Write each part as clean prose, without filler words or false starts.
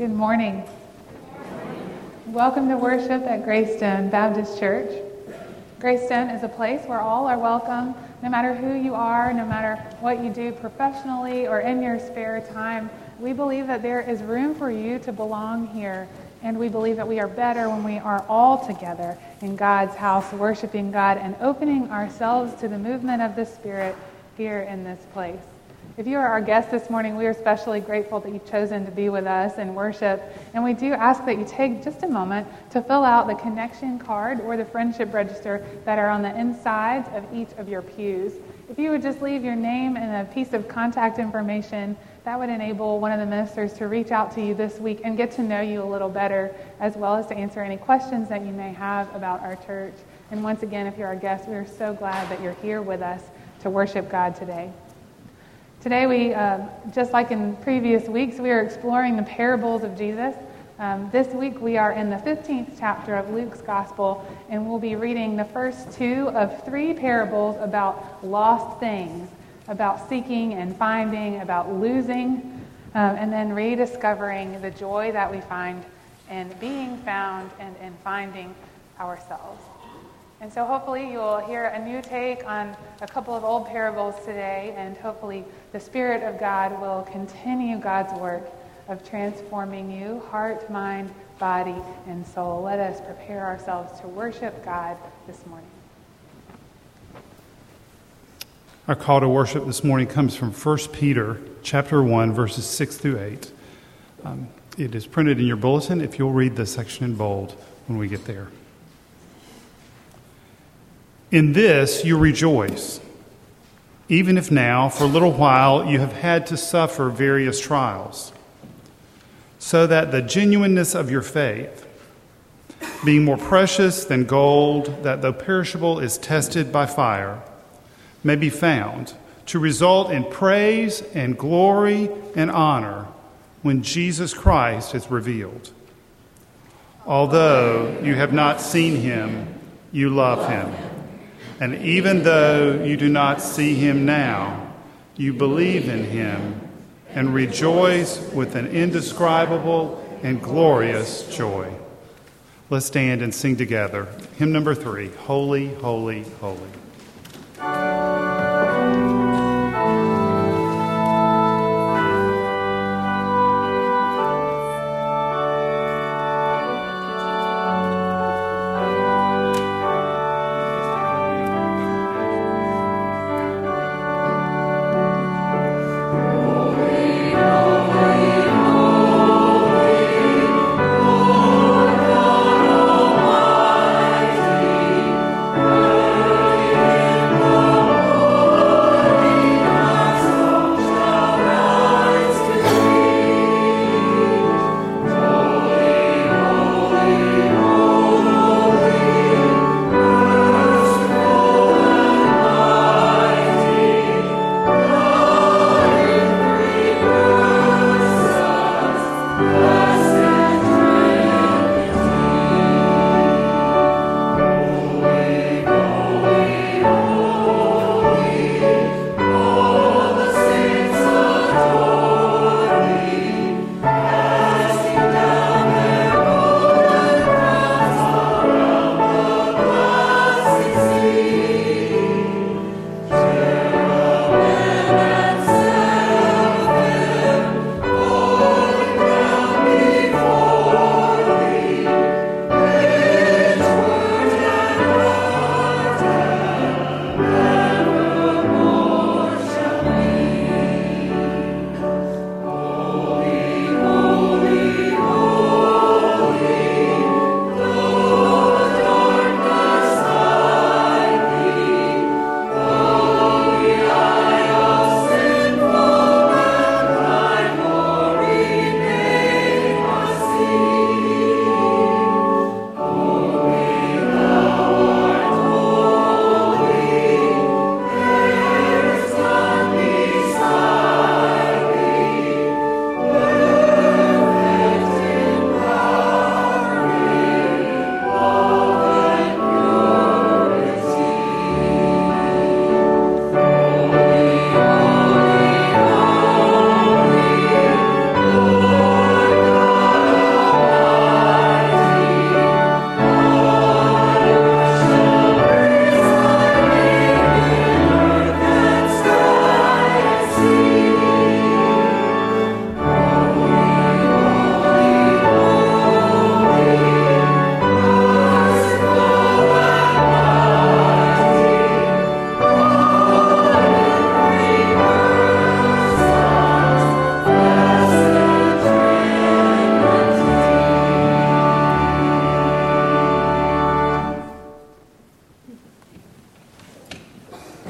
Good morning. Welcome to worship at Greystone Baptist Church. Greystone is a place where all are welcome, no matter who you are, no matter what you do professionally or in your spare time. We believe that there is room for you to belong here, and we believe that we are better when we are all together in God's house, worshiping God and opening ourselves to the movement of the Spirit here in this place. If you are our guest this morning, we are especially grateful that you've chosen to be with us in worship. And we do ask that you take just a moment to fill out the connection card or the friendship register that are on the insides of each of your pews. If you would just leave your name and a piece of contact information, that would enable one of the ministers to reach out to you this week and get to know you a little better, as well as to answer any questions that you may have about our church. And once again, if you're our guest, we are so glad that you're here with us to worship God today. Today, we, just like in previous weeks, we are exploring the parables of Jesus. This week, we are in the 15th chapter of Luke's Gospel, and we'll be reading the first two of three parables about lost things, about seeking and finding, about losing, and then rediscovering the joy that we find in being found and in finding ourselves. And so hopefully you'll hear a new take on a couple of old parables today, and hopefully the Spirit of God will continue God's work of transforming you, heart, mind, body, and soul. Let us prepare ourselves to worship God this morning. Our call to worship this morning comes from 1 Peter chapter 1, verses 6 through 8. It is printed in your bulletin if you'll read the section in bold when we get there. In this you rejoice, even if now, for a little while, you have had to suffer various trials, so that the genuineness of your faith, being more precious than gold, that though perishable is tested by fire, may be found to result in praise and glory and honor when Jesus Christ is revealed. Although you have not seen him, you love him. And even though you do not see him now, you believe in him and rejoice with an indescribable and glorious joy. Let's stand and sing together. Hymn number 3, Holy, Holy, Holy. Holy,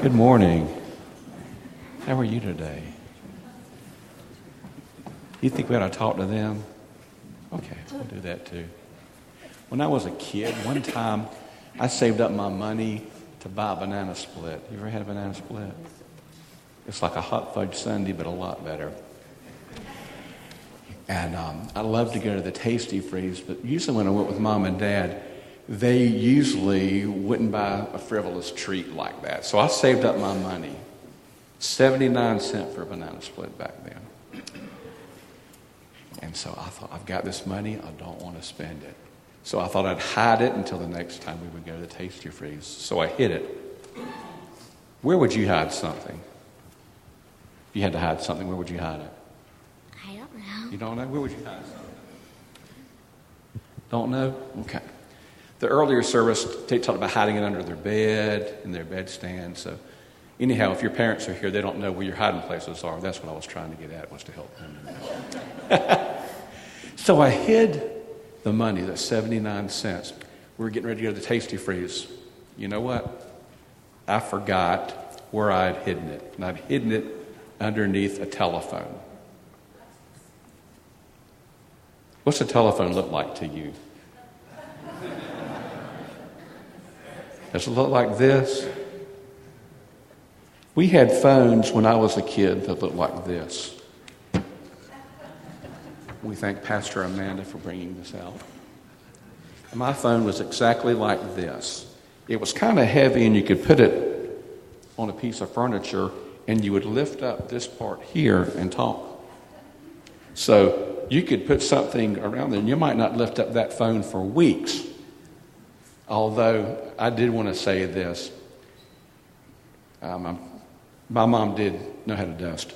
Good morning. How are you today? You think we ought to talk to them? Okay, we'll do that too. When I was a kid, one time I saved up my money to buy a banana split. You ever had a banana split? It's like a hot fudge sundae, but a lot better. And I love to go to the Tasty Freeze, but usually when I went with Mom and Dad, they usually wouldn't buy a frivolous treat like that. So I saved up my money, 79 cents for a banana split back then. And so I thought, I've got this money, I don't want to spend it. So I thought I'd hide it until the next time we would go to the Tasty Freeze. So I hid it. Where would you hide something? If you had to hide something, where would you hide it? I don't know. You don't know? Where would you hide something? Don't know? Okay. The earlier service, they talked about hiding it under their bed, in their bedstand. So anyhow, if your parents are here, they don't know where your hiding places are. That's what I was trying to get at, was to help them to know. So I hid the money, the 79 cents. We were getting ready to go to the Tasty Freeze. You know what? I forgot where I'd hidden it. And I'd hidden it underneath a telephone. What's a telephone look like to you? Does it look like this? We had phones when I was a kid that looked like this. We thank Pastor Amanda for bringing this out. And my phone was exactly like this. It was kind of heavy, and you could put it on a piece of furniture, and you would lift up this part here and talk. So you could put something around there, and you might not lift up that phone for weeks. Although I did want to say this. My mom did know how to dust.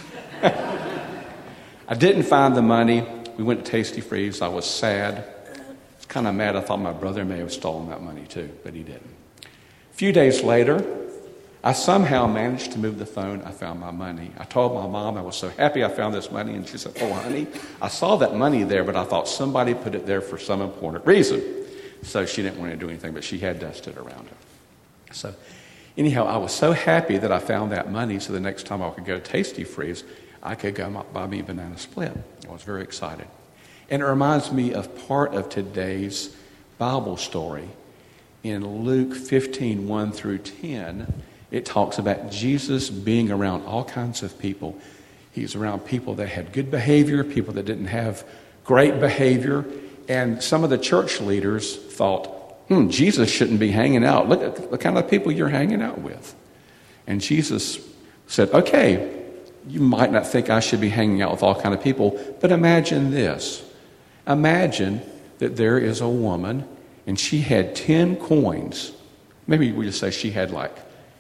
I didn't find the money. We went to Tasty Freeze. I was sad. I was kind of mad. I thought my brother may have stolen that money too, but he didn't. A few days later, I somehow managed to move the phone. I found my money. I told my mom I was so happy I found this money, and she said, "Oh, honey, I saw that money there, but I thought somebody put it there for some important reason." So she didn't want to do anything, but she had dusted around it. So anyhow, I was so happy that I found that money, so the next time I could go to Tasty Freeze, I could go buy me a banana split. I was very excited. And it reminds me of part of today's Bible story. In Luke 15, 1 through 10, it talks about Jesus being around all kinds of people. He's around people that had good behavior, people that didn't have great behavior. And some of the church leaders thought, Jesus shouldn't be hanging out. Look at the kind of people you're hanging out with. And Jesus said, okay, you might not think I should be hanging out with all kind of people, but imagine this. Imagine that there is a woman, and she had 10 coins. Maybe we just say she had like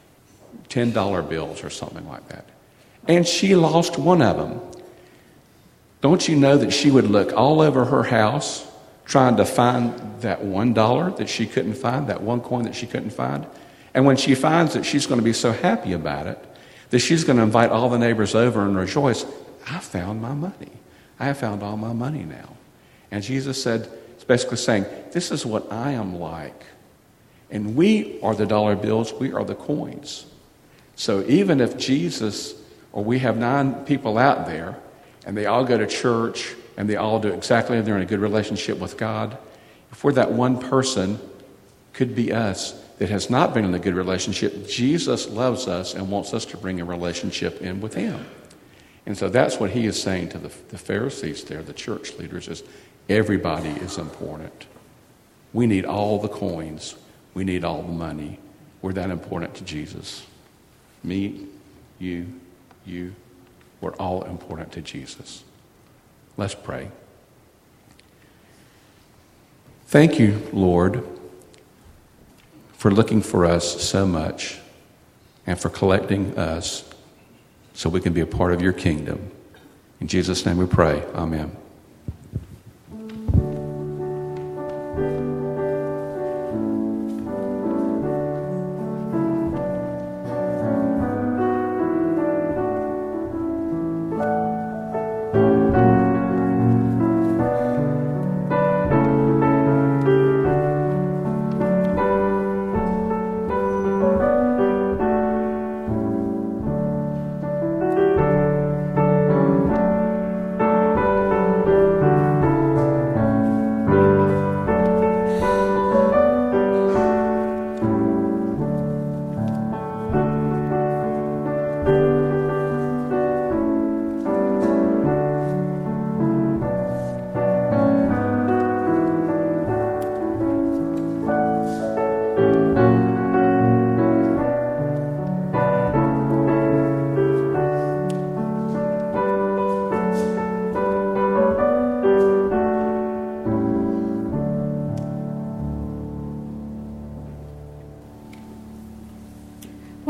$10 bills or something like that. And she lost one of them. Don't you know that she would look all over her house trying to find that $1 that she couldn't find, that one coin that she couldn't find? And when she finds it, she's going to be so happy about it that she's going to invite all the neighbors over and rejoice. I found my money. I have found all my money now. And Jesus said, it's basically saying, this is what I am like. And we are the dollar bills. We are the coins. So even if Jesus, or we have 9 people out there, and they all go to church, and they all do exactly, they're in a good relationship with God, if we're that one person, could be us, that has not been in a good relationship, Jesus loves us and wants us to bring a relationship in with Him. And so that's what He is saying to the Pharisees there, the church leaders, is everybody is important. We need all the coins. We need all the money. We're that important to Jesus. Me, you, we're all important to Jesus. Let's pray. Thank you, Lord, for looking for us so much and for collecting us so we can be a part of your kingdom. In Jesus' name we pray. Amen.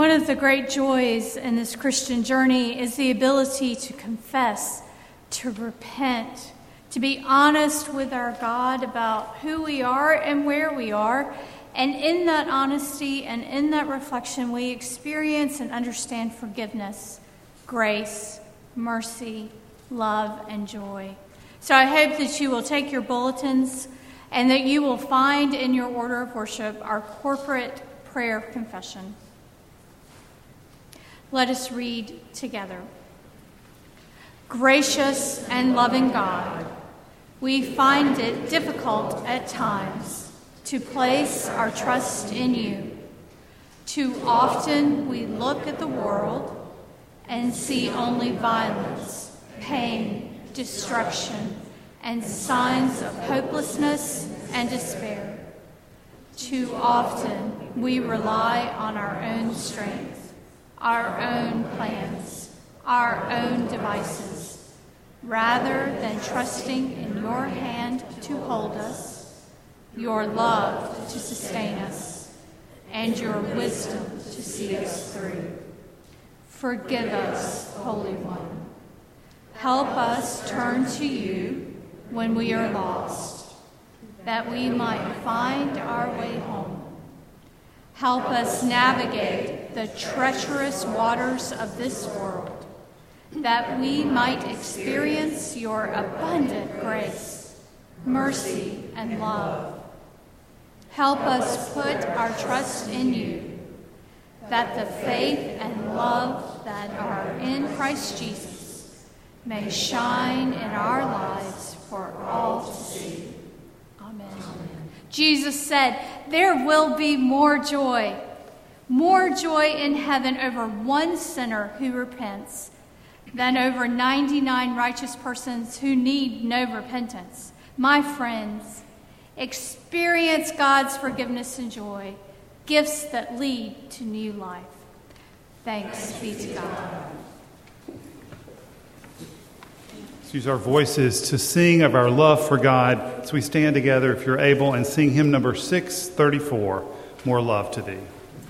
One of the great joys in this Christian journey is the ability to confess, to repent, to be honest with our God about who we are and where we are. And in that honesty and in that reflection, we experience and understand forgiveness, grace, mercy, love, and joy. So I hope that you will take your bulletins and that you will find in your order of worship our corporate prayer confession. Let us read together. Gracious and loving God, we find it difficult at times to place our trust in you. Too often we look at the world and see only violence, pain, destruction, and signs of hopelessness and despair. Too often we rely on our own strength, our own plans, our own devices, rather than trusting in your hand to hold us, your love to sustain us, and your wisdom to see us through. Forgive us, Holy One. Help us turn to you when we are lost, that we might find our way home. Help us navigate the treacherous waters of this world, that we might experience your abundant grace, mercy, and love. Help us put our trust in you, that the faith and love that are in Christ Jesus may shine in our lives for all to see. Amen. Jesus said, there will be more joy in heaven over one sinner who repents than over 99 righteous persons who need no repentance. My friends, experience God's forgiveness and joy, gifts that lead to new life. Thanks be to God. Let's use our voices to sing of our love for God as we stand together, if you're able, and sing hymn number 634, More Love to Thee.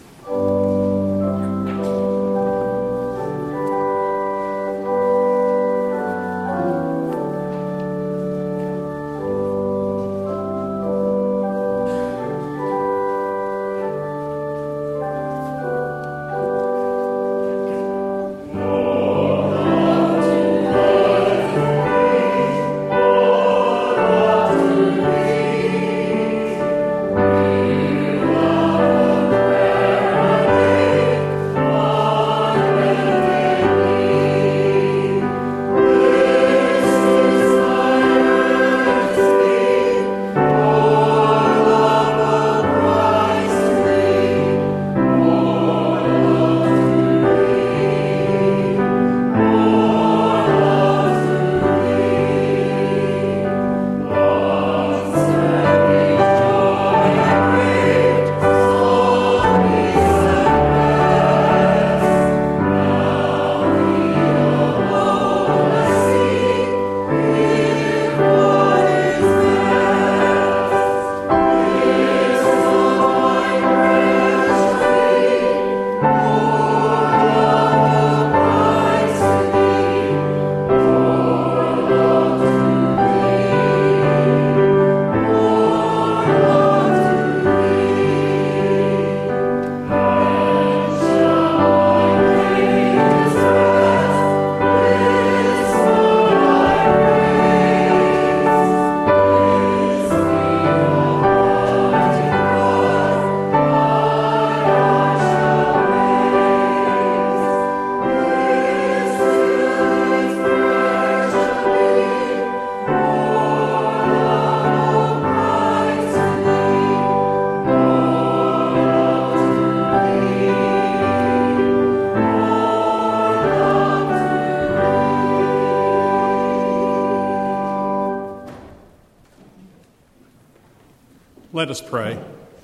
Let us pray.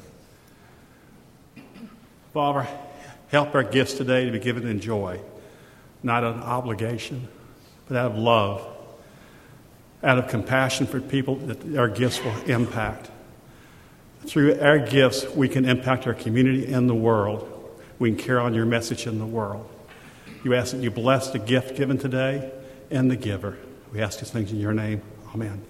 Father, help our gifts today to be given in joy, not out of obligation, but out of love, out of compassion for people that our gifts will impact. Through our gifts, we can impact our community and the world. we can carry on your message in the world. You ask that you bless the gift given today and the giver. We ask these things in your name. Amen.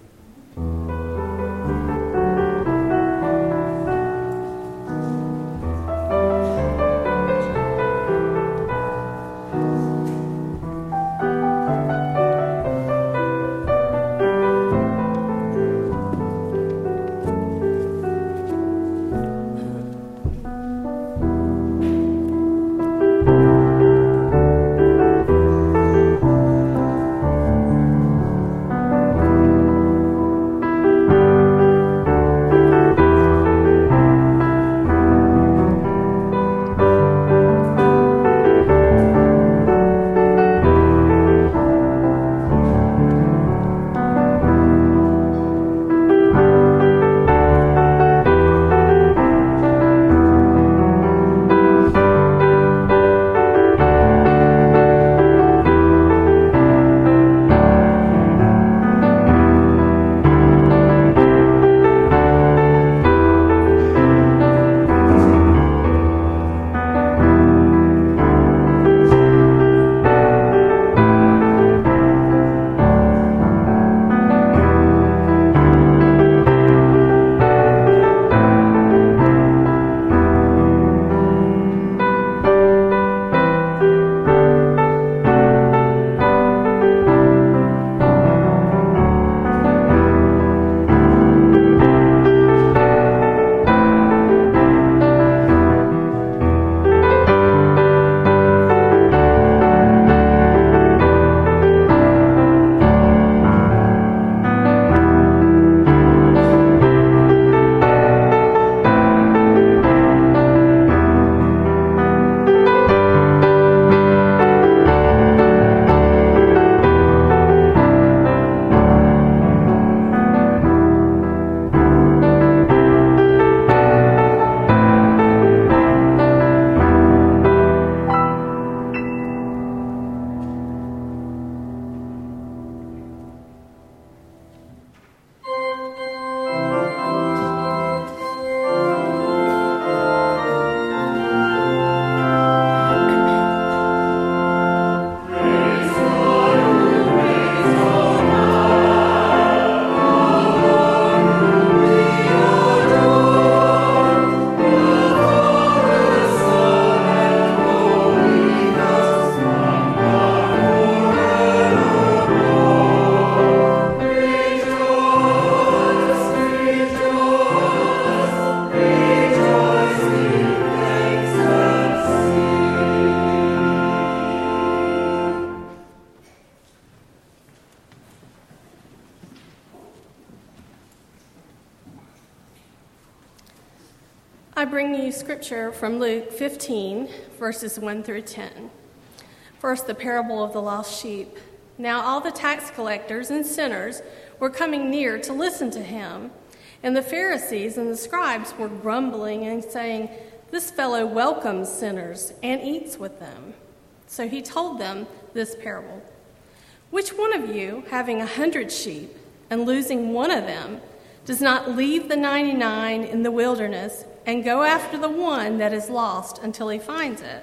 I bring you scripture from Luke 15, verses 1 through 10. First, the parable of the lost sheep. Now all the tax collectors and sinners were coming near to listen to him, and the Pharisees and the scribes were grumbling and saying, "This fellow welcomes sinners and eats with them." So he told them this parable. Which one of you, having 100 sheep and losing one of them, does not leave the 99 in the wilderness and go after the one that is lost until he finds it?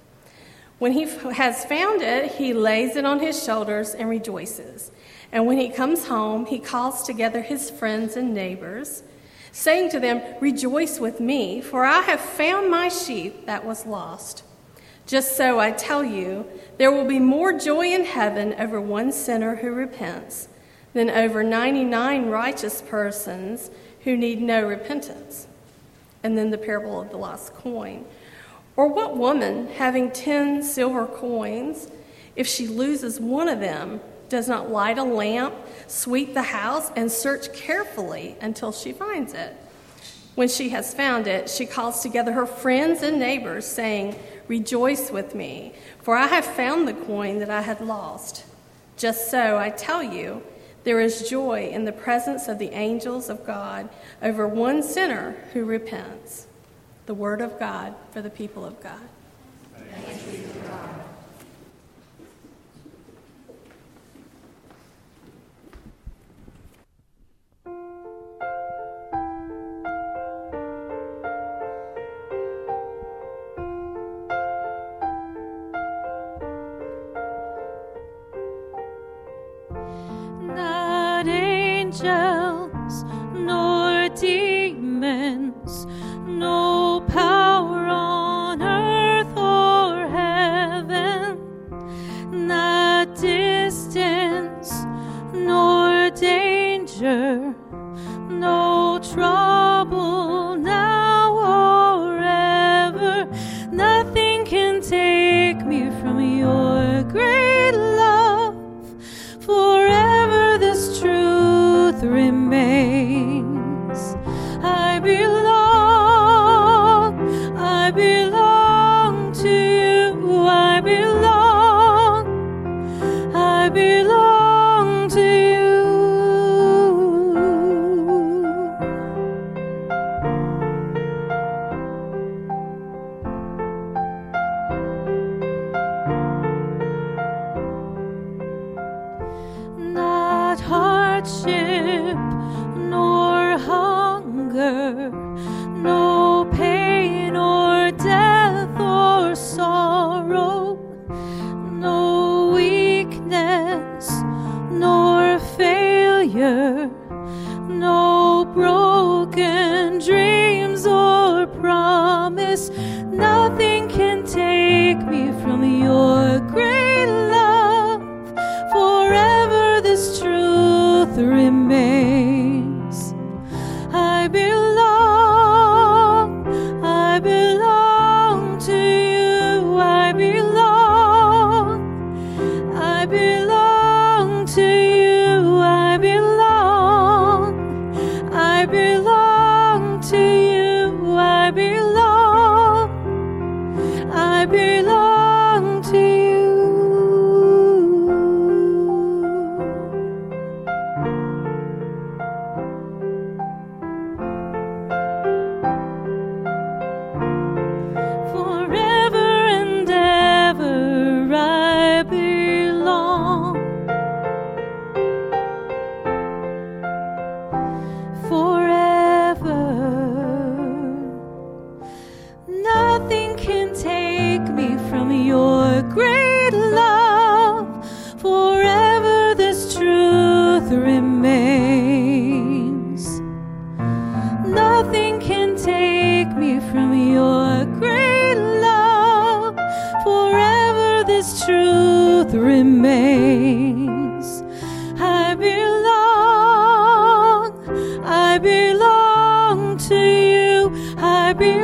When he has found it, he lays it on his shoulders and rejoices. And when he comes home, he calls together his friends and neighbors, saying to them, "Rejoice with me, for I have found my sheep that was lost." Just so, I tell you, there will be more joy in heaven over one sinner who repents than over 99 righteous persons who need no repentance. And then the parable of the lost coin. Or what woman, having 10 silver coins, if she loses one of them, does not light a lamp, sweep the house, and search carefully until she finds it? When she has found it, she calls together her friends and neighbors, saying, "Rejoice with me, for I have found the coin that I had lost." Just so, I tell you, there is joy in the presence of the angels of God over one sinner who repents. The word of God for the people of God. Thanks be to God.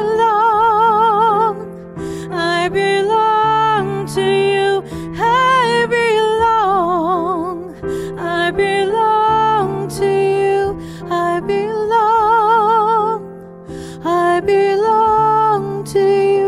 belong. I belong to you. I belong. I belong to you. I belong. I belong to you.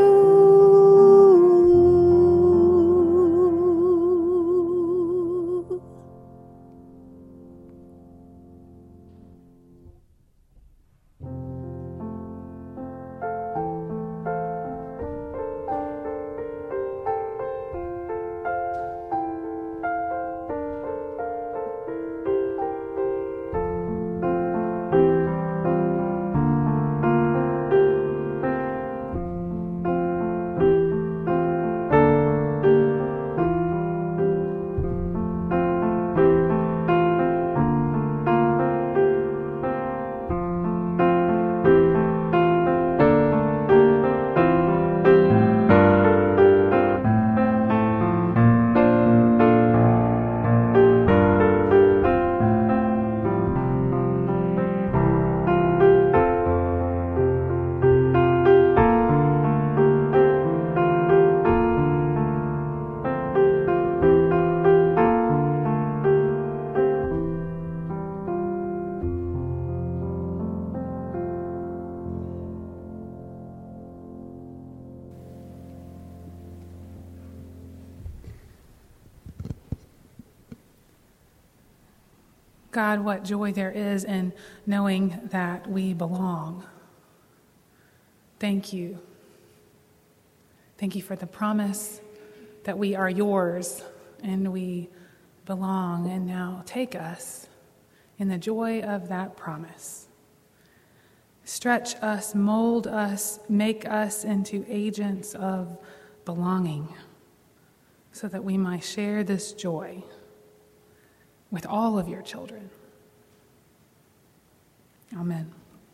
God, what joy there is in knowing that we belong. Thank you. Thank you for the promise that we are yours and we belong. And now take us in the joy of that promise. Stretch us, mold us, make us into agents of belonging so that we might share this joy with all of your children. Amen.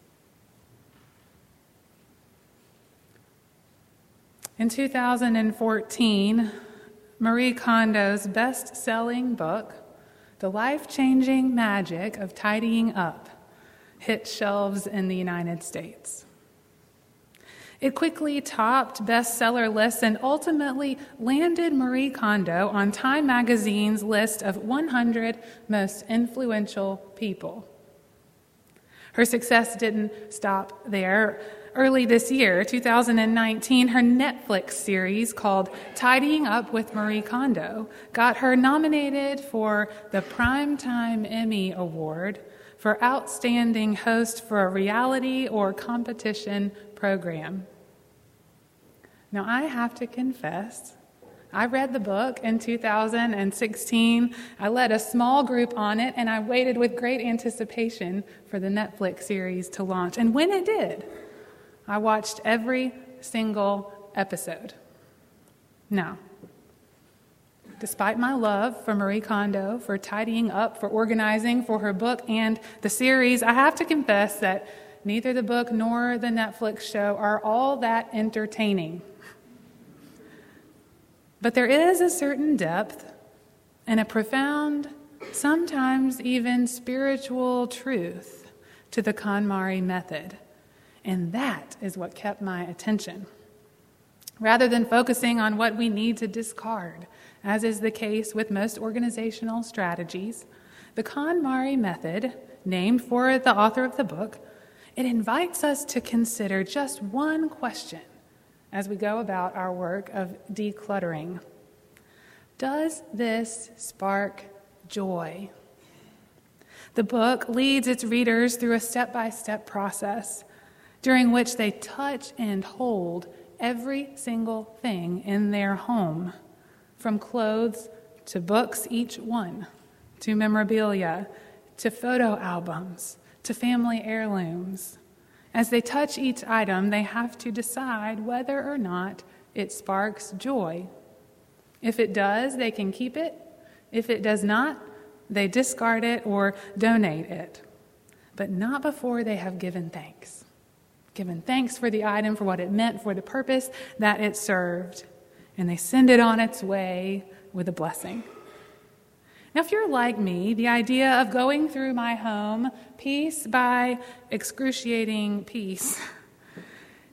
In 2014, Marie Kondo's best-selling book, The Life-Changing Magic of Tidying Up, hit shelves in the United States. It quickly topped bestseller lists and ultimately landed Marie Kondo on Time magazine's list of 100 most influential people. Her success didn't stop there. Early this year, 2019, her Netflix series called Tidying Up with Marie Kondo got her nominated for the Primetime Emmy Award for Outstanding Host for a Reality or Competition Program. Now, I have to confess, I read the book in 2016. I led a small group on it, and I waited with great anticipation for the Netflix series to launch. And when it did, I watched every single episode. Now, despite my love for Marie Kondo, for tidying up, for organizing, for her book and the series, I have to confess that neither the book nor the Netflix show are all that entertaining. But there is a certain depth and a profound, sometimes even spiritual truth to the KonMari method. And that is what kept my attention. Rather than focusing on what we need to discard, as is the case with most organizational strategies, the KonMari method, named for the author of the book, it invites us to consider just one question as we go about our work of decluttering. Does this spark joy? The book leads its readers through a step-by-step process during which they touch and hold every single thing in their home, from clothes to books, each one, to memorabilia, to photo albums, to family heirlooms. As they touch each item, they have to decide whether or not it sparks joy. If it does, they can keep it. If it does not, they discard it or donate it. But not before they have given thanks. Given thanks for the item, for what it meant, for the purpose that it served. And they send it on its way with a blessing. Now, if you're like me, the idea of going through my home piece by excruciating piece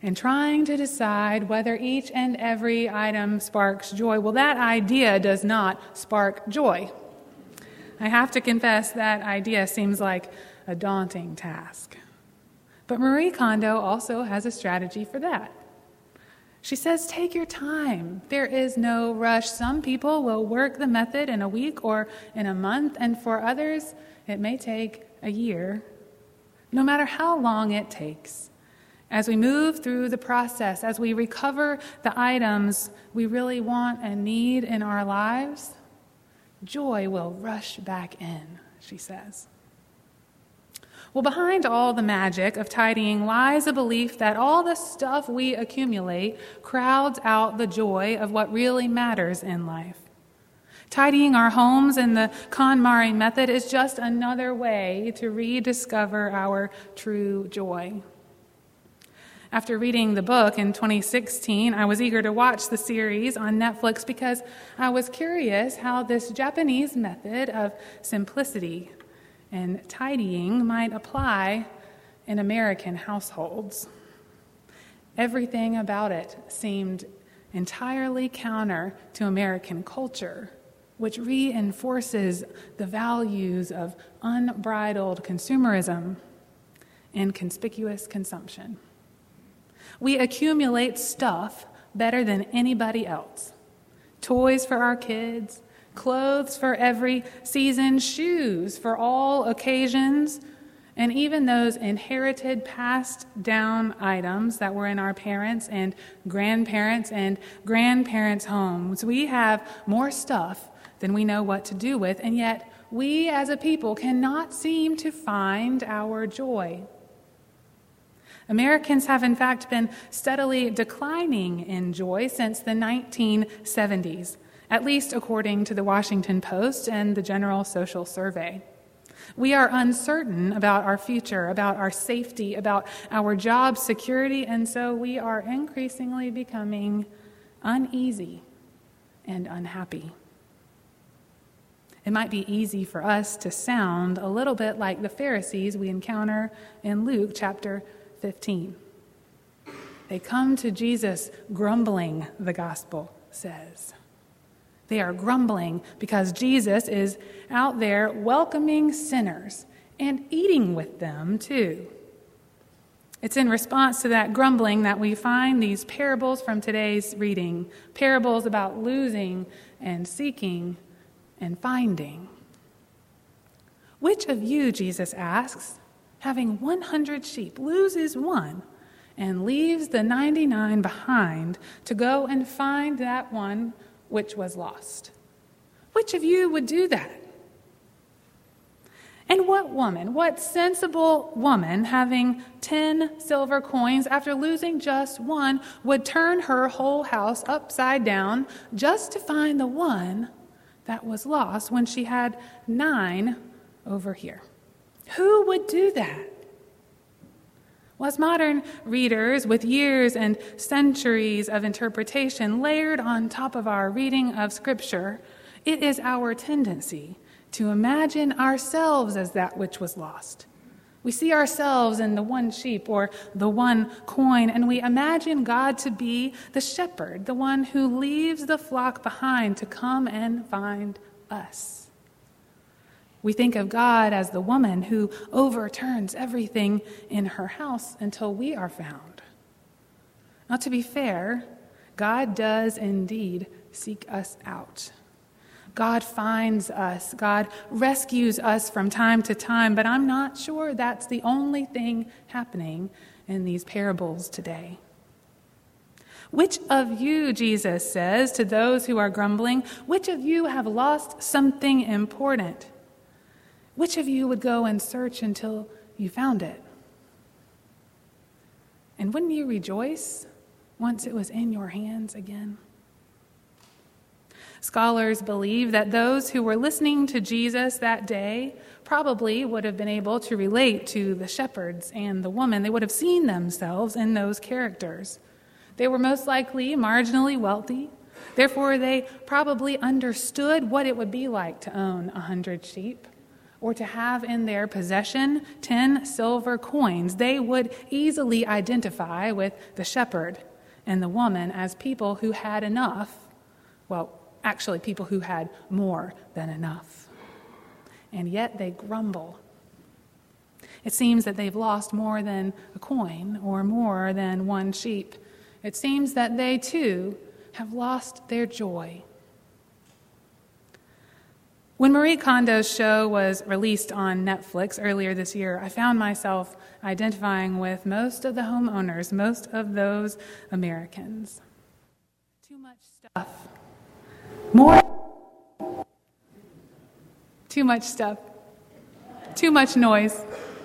and trying to decide whether each and every item sparks joy. Well, that idea does not spark joy. I have to confess that idea seems like a daunting task. But Marie Kondo also has a strategy for that. She says, take your time. There is no rush. Some people will work the method in a week or in a month, and for others, it may take a year. No matter how long it takes, as we move through the process, as we recover the items we really want and need in our lives, joy will rush back in, she says. Well, behind all the magic of tidying lies a belief that all the stuff we accumulate crowds out the joy of what really matters in life. Tidying our homes in the KonMari method is just another way to rediscover our true joy. After reading the book in 2016, I was eager to watch the series on Netflix because I was curious how this Japanese method of simplicity and tidying might apply in American households. Everything about it seemed entirely counter to American culture, which reinforces the values of unbridled consumerism and conspicuous consumption. We accumulate stuff better than anybody else. Toys for our kids, clothes for every season, shoes for all occasions, and even those inherited, passed down items that were in our parents' and grandparents' homes. We have more stuff than we know what to do with, and yet we as a people cannot seem to find our joy. Americans have in fact been steadily declining in joy since the 1970s, at least according to the Washington Post and the General Social Survey. We are uncertain about our future, about our safety, about our job security, and so we are increasingly becoming uneasy and unhappy. It might be easy for us to sound a little bit like the Pharisees we encounter in Luke chapter 15. They come to Jesus grumbling, the gospel says. They are grumbling because Jesus is out there welcoming sinners and eating with them too. It's in response to that grumbling that we find these parables from today's reading, parables about losing and seeking and finding. Which of you, Jesus asks, having 100 sheep, loses one and leaves the 99 behind to go and find that one which was lost? Which of you would do that? And what sensible woman, having 10 silver coins after losing just one, would turn her whole house upside down just to find the one that was lost when she had 9 over here? Who would do that? Well, as modern readers with years and centuries of interpretation layered on top of our reading of Scripture, it is our tendency to imagine ourselves as that which was lost. We see ourselves in the one sheep or the one coin, and we imagine God to be the shepherd, the one who leaves the flock behind to come and find us. We think of God as the woman who overturns everything in her house until we are found. Now, to be fair, God does indeed seek us out. God finds us. God rescues us from time to time, but I'm not sure that's the only thing happening in these parables today. Which of you, Jesus says to those who are grumbling, which of you have lost something important? Which of you would go and search until you found it? And wouldn't you rejoice once it was in your hands again? Scholars believe that those who were listening to Jesus that day probably would have been able to relate to the shepherds and the woman. They would have seen themselves in those characters. They were most likely marginally wealthy. Therefore, they probably understood what it would be like to own 100 sheep, or to have in their possession 10 silver coins, they would easily identify with the shepherd and the woman as people who had enough. Well, actually, people who had more than enough. And yet they grumble. It seems that they've lost more than a coin or more than one sheep. It seems that they, too, have lost their joy. When Marie Kondo's show was released on Netflix earlier this year, I found myself identifying with most of the homeowners, most of those Americans. Too much stuff. Too much stuff. Too much noise.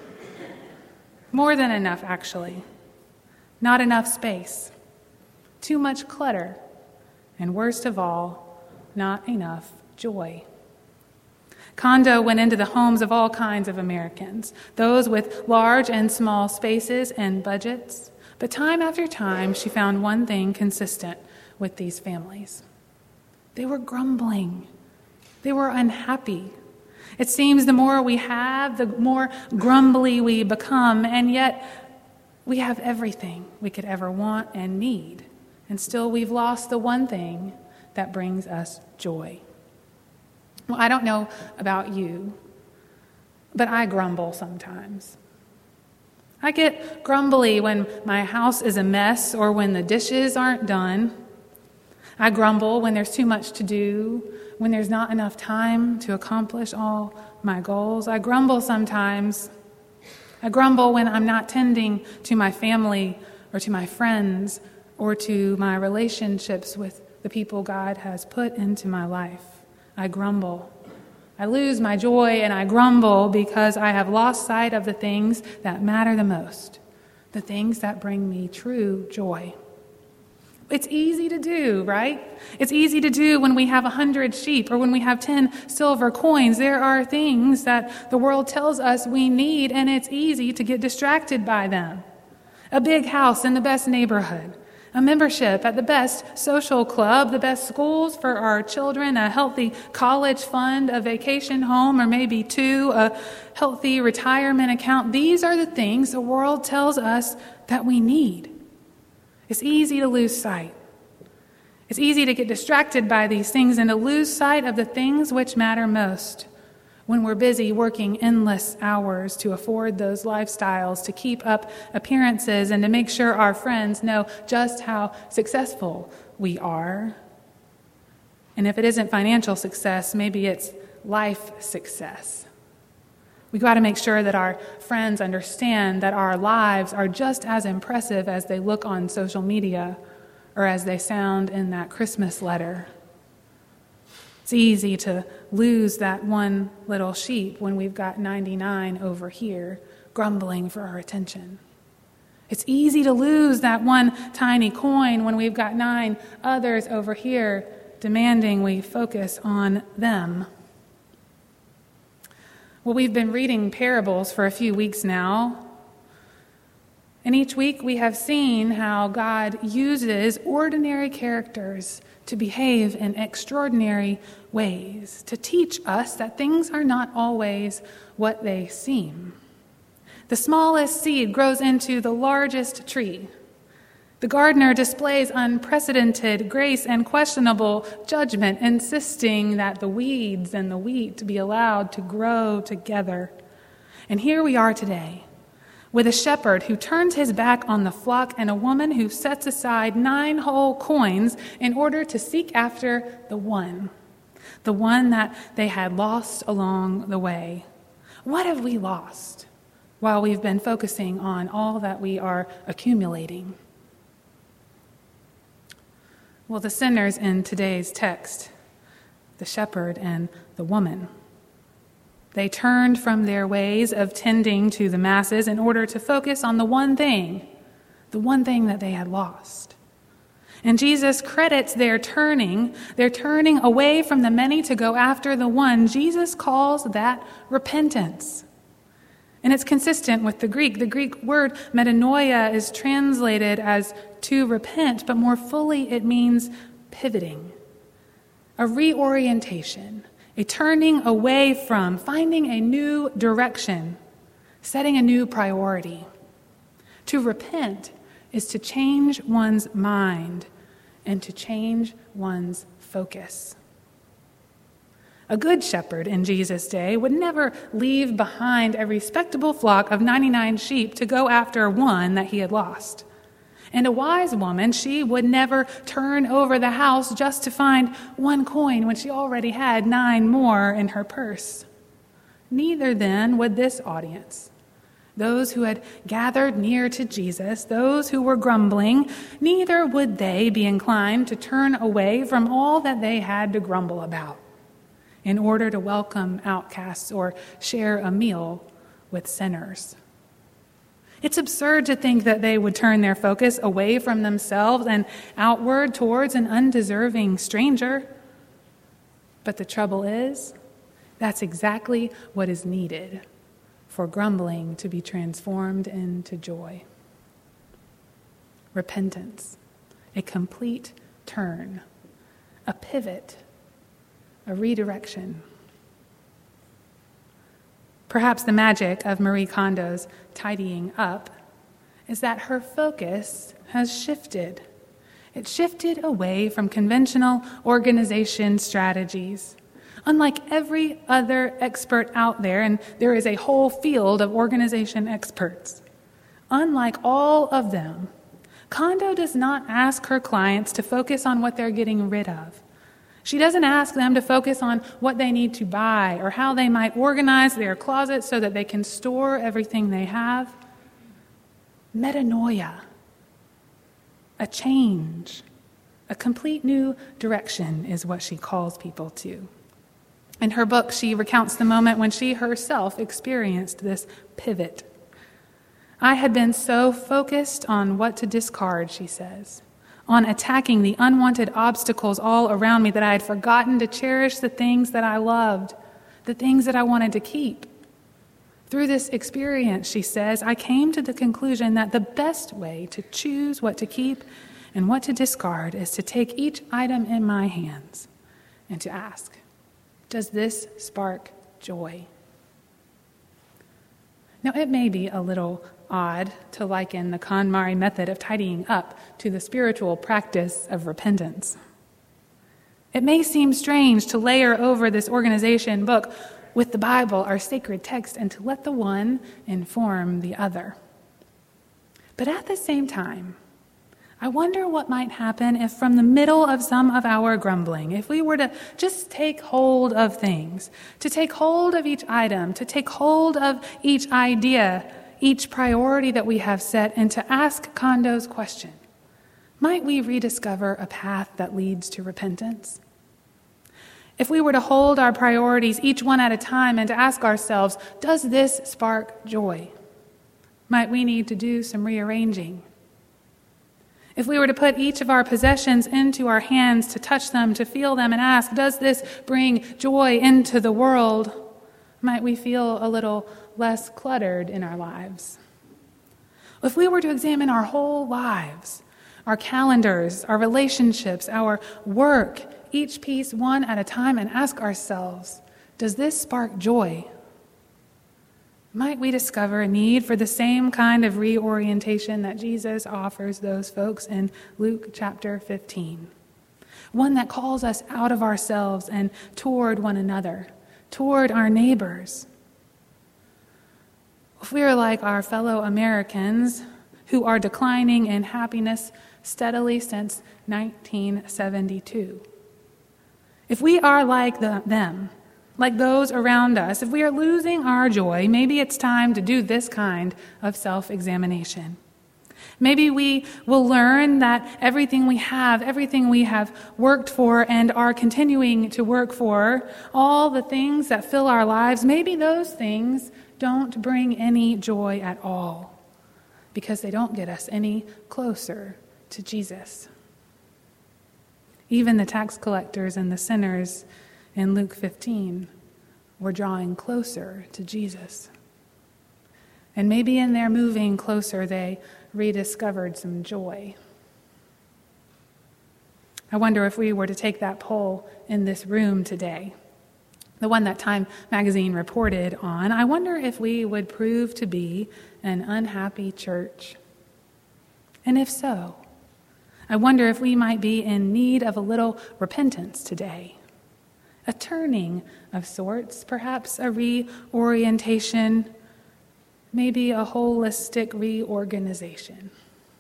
More than enough, actually. Not enough space. Too much clutter. And worst of all, not enough joy. Kondo went into the homes of all kinds of Americans, those with large and small spaces and budgets. But time after time, she found one thing consistent with these families. They were grumbling. They were unhappy. It seems the more we have, the more grumbly we become, and yet we have everything we could ever want and need. And still we've lost the one thing that brings us joy. Well, I don't know about you, but I grumble sometimes. I get grumbly when my house is a mess or when the dishes aren't done. I grumble when there's too much to do, when there's not enough time to accomplish all my goals. I grumble sometimes. I grumble when I'm not tending to my family or to my friends or to my relationships with the people God has put into my life. I grumble. I lose my joy and I grumble because I have lost sight of the things that matter the most, the things that bring me true joy. It's easy to do, right? It's easy to do when we have 100 sheep or when we have 10 silver coins. There are things that the world tells us we need, and it's easy to get distracted by them. A big house in the best neighborhood, a membership at the best social club, the best schools for our children, a healthy college fund, a vacation home, or maybe two, a healthy retirement account. These are the things the world tells us that we need. It's easy to lose sight. It's easy to get distracted by these things and to lose sight of the things which matter most when we're busy working endless hours to afford those lifestyles, to keep up appearances, and to make sure our friends know just how successful we are. And if it isn't financial success, maybe it's life success. We've got to make sure that our friends understand that our lives are just as impressive as they look on social media or as they sound in that Christmas letter. It's easy to lose that one little sheep when we've got 99 over here grumbling for our attention. It's easy to lose that one tiny coin when we've got 9 others over here demanding we focus on them. Well, we've been reading parables for a few weeks now, and each week we have seen how God uses ordinary characters to behave in extraordinary ways, to teach us that things are not always what they seem. The smallest seed grows into the largest tree. The gardener displays unprecedented grace and questionable judgment, insisting that the weeds and the wheat be allowed to grow together. And here we are today, with a shepherd who turns his back on the flock and a woman who sets aside 9 whole coins in order to seek after the one that they had lost along the way. What have we lost while we've been focusing on all that we are accumulating? Well, the sinners in today's text, the shepherd and the woman, they turned from their ways of tending to the masses in order to focus on the one thing that they had lost. And Jesus credits their turning away from the many to go after the one. Jesus calls that repentance. And it's consistent with the Greek. The Greek word metanoia is translated as to repent, but more fully it means pivoting, a reorientation, a turning away from, finding a new direction, setting a new priority. To repent is to change one's mind and to change one's focus. A good shepherd in Jesus' day would never leave behind a respectable flock of 99 sheep to go after one that he had lost. And a wise woman, she would never turn over the house just to find one coin when she already had 9 more in her purse. Neither then would this audience. Those who had gathered near to Jesus, those who were grumbling, neither would they be inclined to turn away from all that they had to grumble about in order to welcome outcasts or share a meal with sinners. It's absurd to think that they would turn their focus away from themselves and outward towards an undeserving stranger. But the trouble is, that's exactly what is needed for grumbling to be transformed into joy. Repentance, a complete turn, a pivot, a redirection. Perhaps the magic of Marie Kondo's tidying up is that her focus has shifted. It shifted away from conventional organization strategies. Unlike every other expert out there, and there is a whole field of organization experts, unlike all of them, Kondo does not ask her clients to focus on what they're getting rid of. She doesn't ask them to focus on what they need to buy or how they might organize their closet so that they can store everything they have. Metanoia, a change, a complete new direction is what she calls people to. In her book, she recounts the moment when she herself experienced this pivot. I had been so focused on what to discard, she says, on attacking the unwanted obstacles all around me that I had forgotten to cherish the things that I loved, the things that I wanted to keep. Through this experience, she says, I came to the conclusion that the best way to choose what to keep and what to discard is to take each item in my hands and to ask, does this spark joy? Now, it may be a little odd to liken the KonMari method of tidying up to the spiritual practice of repentance. It may seem strange to layer over this organization book with the Bible, our sacred text, and to let the one inform the other. But at the same time, I wonder what might happen if from the middle of some of our grumbling, if we were to just take hold of things, to take hold of each item, to take hold of each idea, each priority that we have set, and to ask Kondo's question, might we rediscover a path that leads to repentance? If we were to hold our priorities each one at a time and to ask ourselves, does this spark joy? Might we need to do some rearranging? If we were to put each of our possessions into our hands, to touch them, to feel them, and ask, does this bring joy into the world? Might we feel a little less cluttered in our lives? If we were to examine our whole lives, our calendars, our relationships, our work, each piece one at a time, and ask ourselves, does this spark joy? Might we discover a need for the same kind of reorientation that Jesus offers those folks in Luke chapter 15? One that calls us out of ourselves and toward one another, toward our neighbors. If we are like our fellow Americans who are declining in happiness steadily since 1972, if we are like them, like those around us, if we are losing our joy, maybe it's time to do this kind of self-examination. Maybe we will learn that everything we have worked for and are continuing to work for, all the things that fill our lives, maybe those things don't bring any joy at all because they don't get us any closer to Jesus. Even the tax collectors and the sinners in Luke 15 were drawing closer to Jesus. And maybe in their moving closer, they rediscovered some joy. I wonder if we were to take that poll in this room today. the one that Time magazine reported on, I wonder if we would prove to be an unhappy church. And if so, I wonder if we might be in need of a little repentance today. A turning of sorts, perhaps a reorientation, maybe a holistic reorganization.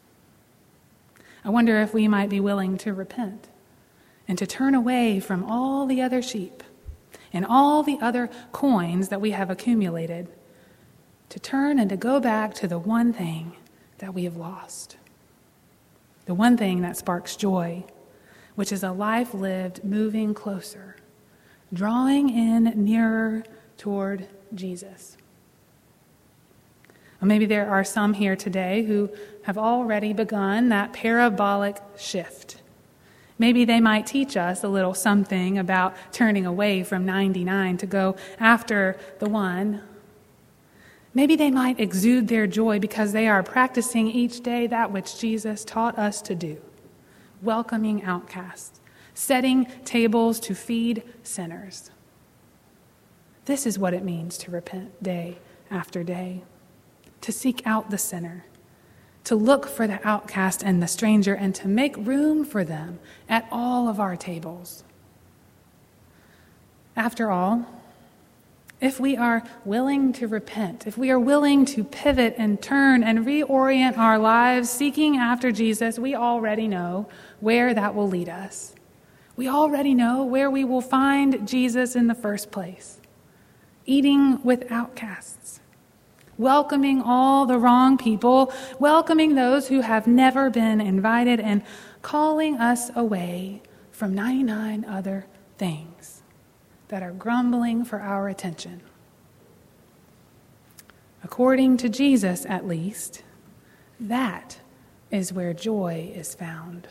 I wonder if we might be willing to repent and to turn away from all the other sheep and all the other coins that we have accumulated, to turn and to go back to the one thing that we have lost, the one thing that sparks joy, which is a life lived moving closer, drawing in nearer toward Jesus. Or maybe there are some here today who have already begun that parabolic shift. Maybe they might teach us a little something about turning away from 99 to go after the one. Maybe they might exude their joy because they are practicing each day that which Jesus taught us to do, welcoming outcasts, setting tables to feed sinners. This is what it means to repent day after day, to seek out the sinner, to look for the outcast and the stranger, and to make room for them at all of our tables. After all, if we are willing to repent, if we are willing to pivot and turn and reorient our lives seeking after Jesus, we already know where that will lead us. We already know where we will find Jesus in the first place. Eating with outcasts, welcoming all the wrong people, welcoming those who have never been invited, and calling us away from 99 other things that are grumbling for our attention. According to Jesus, at least, that is where joy is found.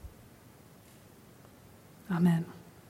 Amen.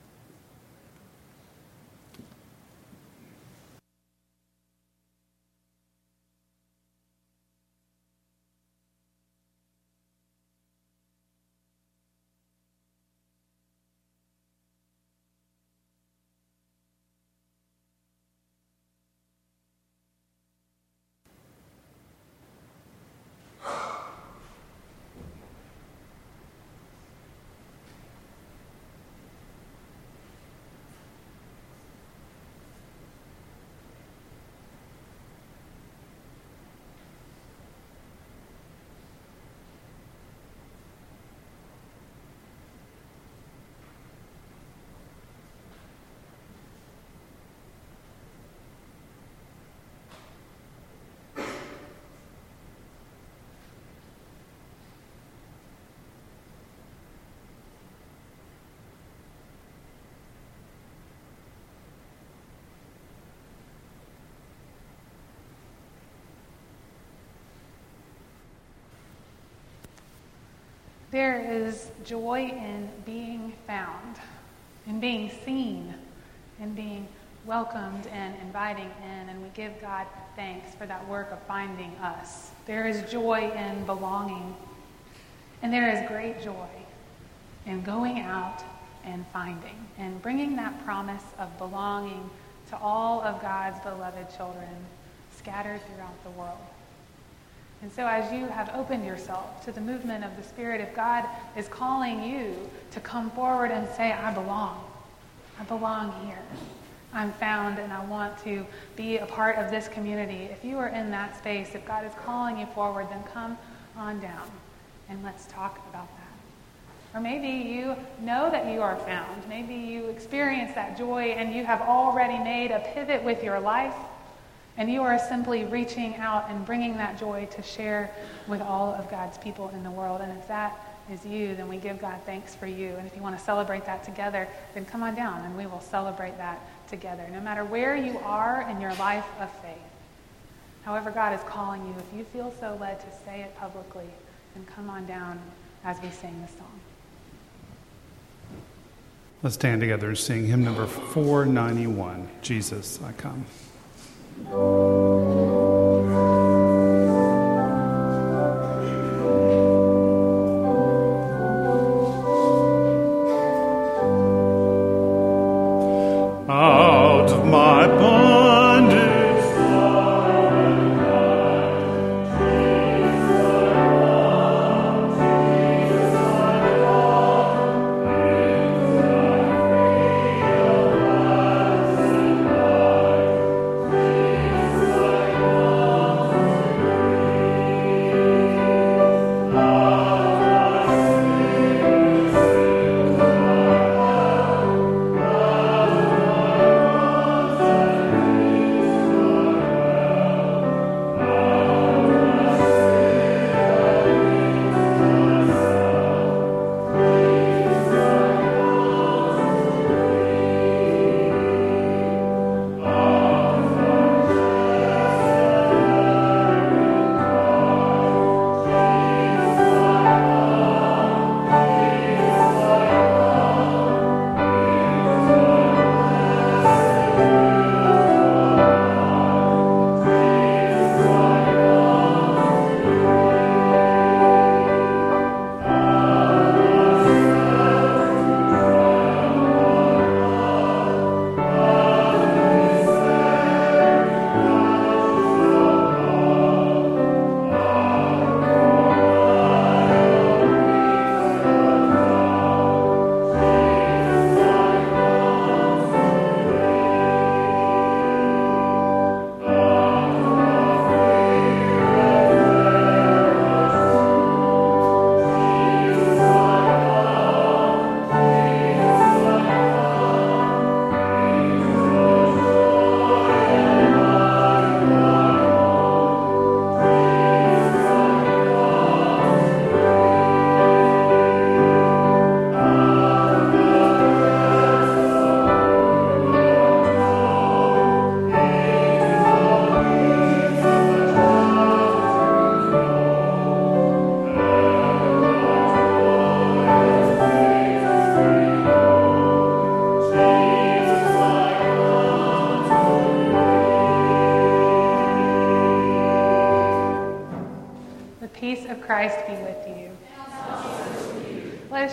There is joy in being found, in being seen, in being welcomed and inviting in, and we give God thanks for that work of finding us. There is joy in belonging, and there is great joy in going out and finding, and bringing that promise of belonging to all of God's beloved children scattered throughout the world. And so as you have opened yourself to the movement of the Spirit, if God is calling you to come forward and say, I belong here. I'm found and I want to be a part of this community. If you are in that space, if God is calling you forward, then come on down and let's talk about that. Or maybe you know that you are found. Maybe you experience that joy and you have already made a pivot with your life, and you are simply reaching out and bringing that joy to share with all of God's people in the world. And if that is you, then we give God thanks for you. And if you want to celebrate that together, then come on down and we will celebrate that together. No matter where you are in your life of faith, however God is calling you, if you feel so led to say it publicly, then come on down as we sing this song. Let's stand together and sing hymn number 491, Jesus, I Come. Out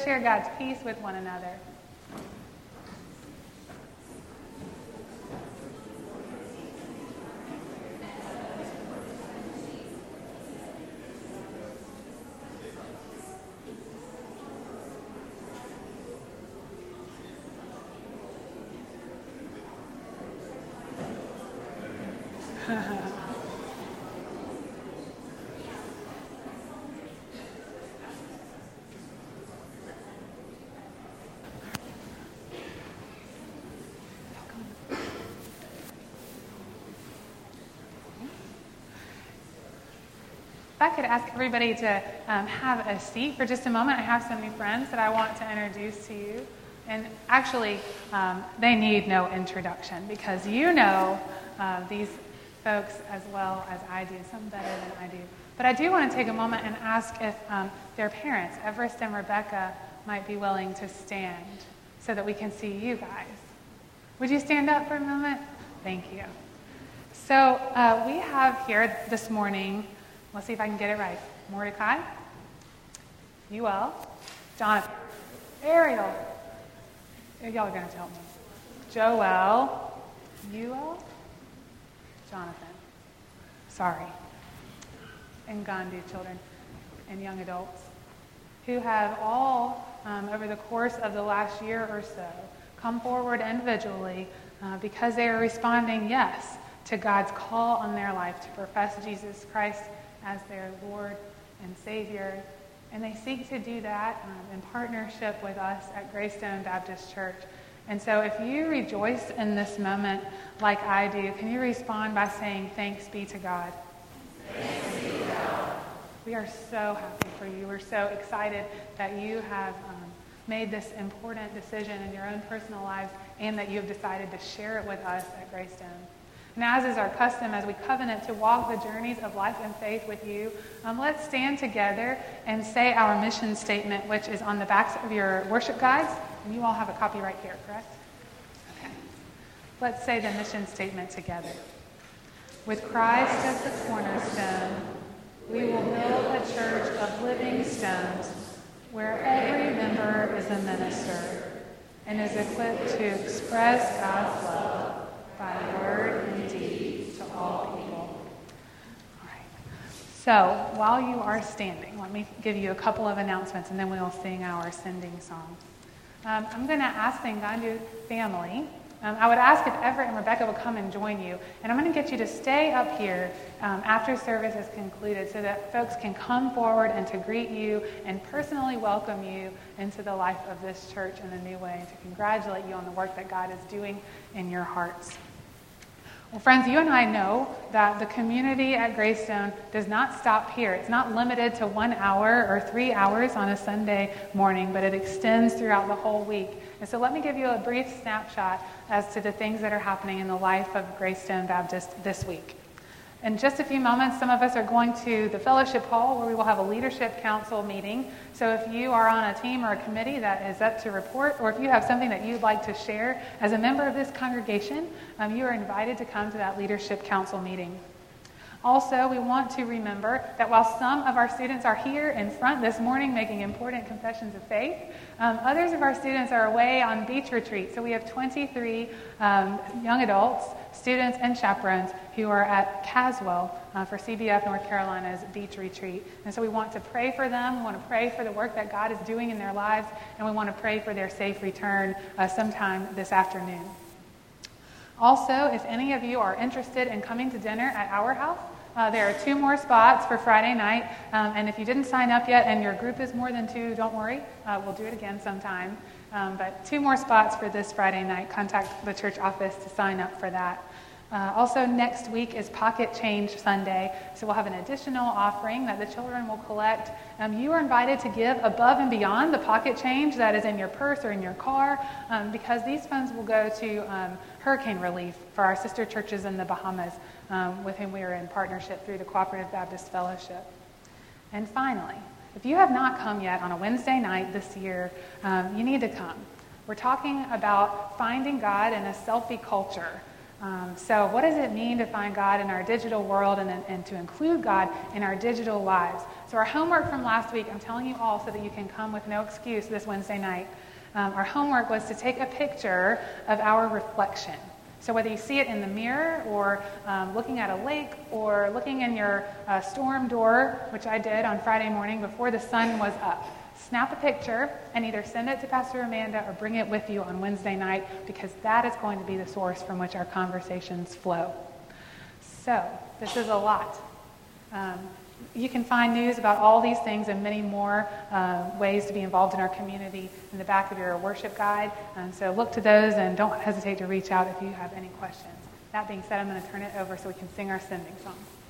share God's peace with one another. If I could ask everybody to have a seat for just a moment. I have some new friends that I want to introduce to you. And actually, they need no introduction because you know these folks as well as I do, some better than I do. But I do want to take a moment and ask if their parents, Everest and Rebecca, might be willing to stand so that we can see you guys. Would you stand up for a moment? Thank you. So we have here this morning, let's see if I can get it right, Mordecai, Yuel, Jonathan, Ariel, y'all are going to help me, Joel, Yuel, Jonathan, sorry, and Gandhi children and young adults who have all, over the course of the last year or so, come forward individually because they are responding yes to God's call on their life to profess Jesus Christ as their Lord and Savior. And they seek to do that in partnership with us at Greystone Baptist Church. And so if you rejoice in this moment like I do, can you respond by saying, thanks be to God? Thanks be to God. We are so happy for you. We're so excited that you have made this important decision in your own personal lives and that you have decided to share it with us at Greystone. And as is our custom, as we covenant to walk the journeys of life and faith with you, let's stand together and say our mission statement, which is on the backs of your worship guides. And you all have a copy right here, correct? Okay. Let's say the mission statement together. With Christ as the cornerstone, we will build a church of living stones where every member is a minister and is equipped to express God's love by word and deed to all people. All right. So while you are standing, let me give you a couple of announcements and then we'll sing our sending song. I'm going to ask the Ngandu family. I would ask if Everett and Rebecca would come and join you. And I'm going to get you to stay up here after service is concluded so that folks can come forward and to greet you and personally welcome you into the life of this church in a new way and to congratulate you on the work that God is doing in your hearts. Well, friends, you and I know that the community at Greystone does not stop here. It's not limited to 1 hour or 3 hours on a Sunday morning, but it extends throughout the whole week. And so let me give you a brief snapshot as to the things that are happening in the life of Greystone Baptist this week. In just a few moments, some of us are going to the fellowship hall where we will have a leadership council meeting. So if you are on a team or a committee that is up to report, or if you have something that you'd like to share as a member of this congregation, you are invited to come to that leadership council meeting. Also, we want to remember that while some of our students are here in front this morning making important confessions of faith, others of our students are away on beach retreat. So we have 23 young adults, students, and chaperones who are at Caswell for CBF North Carolina's beach retreat. And so we want to pray for them. We want to pray for the work that God is doing in their lives, and we want to pray for their safe return sometime this afternoon. Also, if any of you are interested in coming to dinner at our house, there are 2 more spots for Friday night. And if you didn't sign up yet and your group is more than 2, don't worry. We'll do it again sometime. But 2 more spots for this Friday night. Contact the church office to sign up for that. Also, next week is Pocket Change Sunday, so we'll have an additional offering that the children will collect. You are invited to give above and beyond the pocket change that is in your purse or in your car, because these funds will go to hurricane relief for our sister churches in the Bahamas, with whom we are in partnership through the Cooperative Baptist Fellowship. And finally, if you have not come yet on a Wednesday night this year, you need to come. We're talking about finding God in a selfie culture. So what does it mean to find God in our digital world and to include God in our digital lives? So our homework from last week, I'm telling you all so that you can come with no excuse this Wednesday night. Our homework was to take a picture of our reflection. So whether you see it in the mirror or looking at a lake or looking in your storm door, which I did on Friday morning before the sun was up, snap a picture and either send it to Pastor Amanda or bring it with you on Wednesday night, because that is going to be the source from which our conversations flow. So this is a lot. You can find news about all these things and many more ways to be involved in our community in the back of your worship guide. And so look to those and don't hesitate to reach out if you have any questions. That being said, I'm going to turn it over so we can sing our sending song.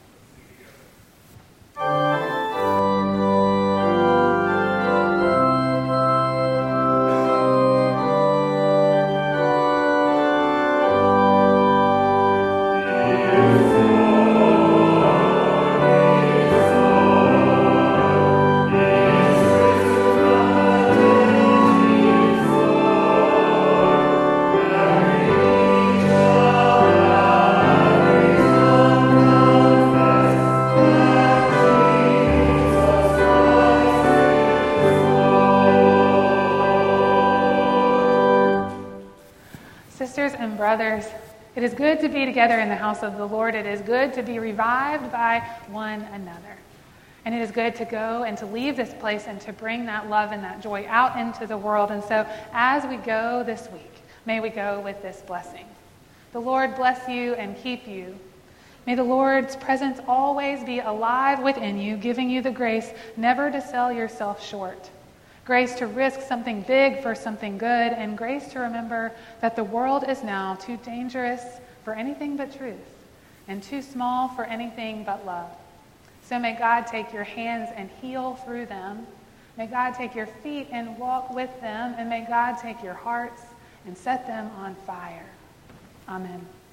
Brothers, it is good to be together in the house of the Lord. It is good to be revived by one another. And it is good to go and to leave this place and to bring that love and that joy out into the world. And so as we go this week, may we go with this blessing. The Lord bless you and keep you. May the Lord's presence always be alive within you, giving you the grace never to sell yourself short. Grace to risk something big for something good, and grace to remember that the world is now too dangerous for anything but truth, and too small for anything but love. So may God take your hands and heal through them. May God take your feet and walk with them, and may God take your hearts and set them on fire. Amen.